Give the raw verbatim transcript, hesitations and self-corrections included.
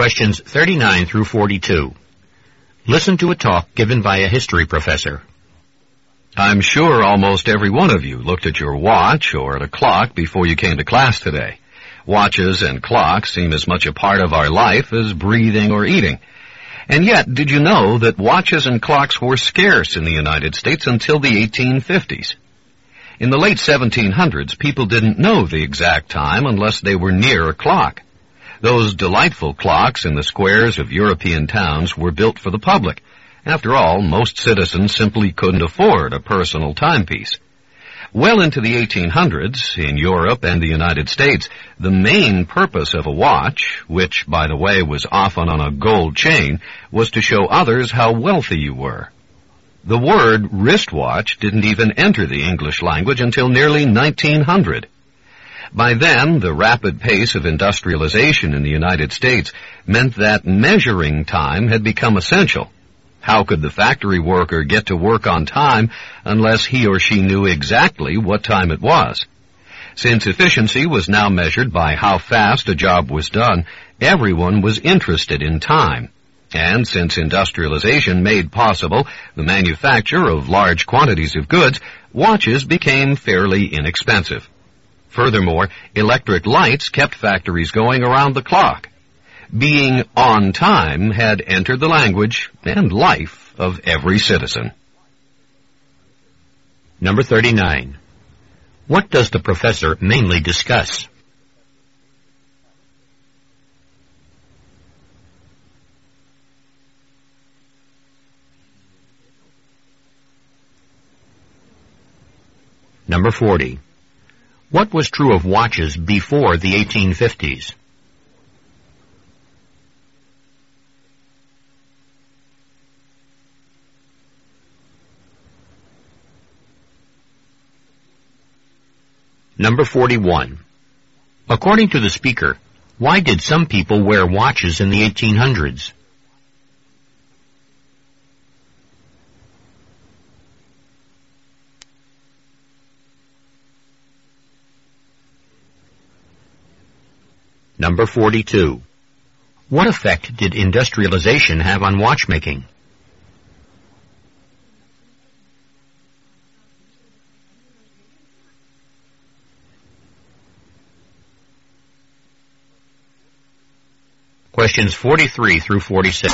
Questions thirty-nine through forty-two. Listen to a talk given by a history professor. I'm sure almost every one of you looked at your watch or at a clock before you came to class today. Watches and clocks seem as much a part of our life as breathing or eating. And yet, did you know that watches and clocks were scarce in the United States until the eighteen fifties? In the late seventeen hundreds, people didn't know the exact time unless they were near a clock. Those delightful clocks in the squares of European towns were built for the public. After all, most citizens simply couldn't afford a personal timepiece. Well into the eighteen hundreds, in Europe and the United States, the main purpose of a watch, which, by the way, was often on a gold chain, was to show others how wealthy you were. The word wristwatch didn't even enter the English language until nearly nineteen hundred. By then, the rapid pace of industrialization in the United States meant that measuring time had become essential. How could the factory worker get to work on time unless he or she knew exactly what time it was? Since efficiency was now measured by how fast a job was done, everyone was interested in time. And since industrialization made possible the manufacture of large quantities of goods, watches became fairly inexpensive. Furthermore, electric lights kept factories going around the clock. Being on time had entered the language and life of every citizen. Number thirty-nine. What does the professor mainly discuss? Number forty. What was true of watches before the eighteen fifties? Number forty-one. According to the speaker, why did some people wear watches in the eighteen hundreds? Number forty-two. What effect did industrialization have on watchmaking? Questions forty-three through forty-six.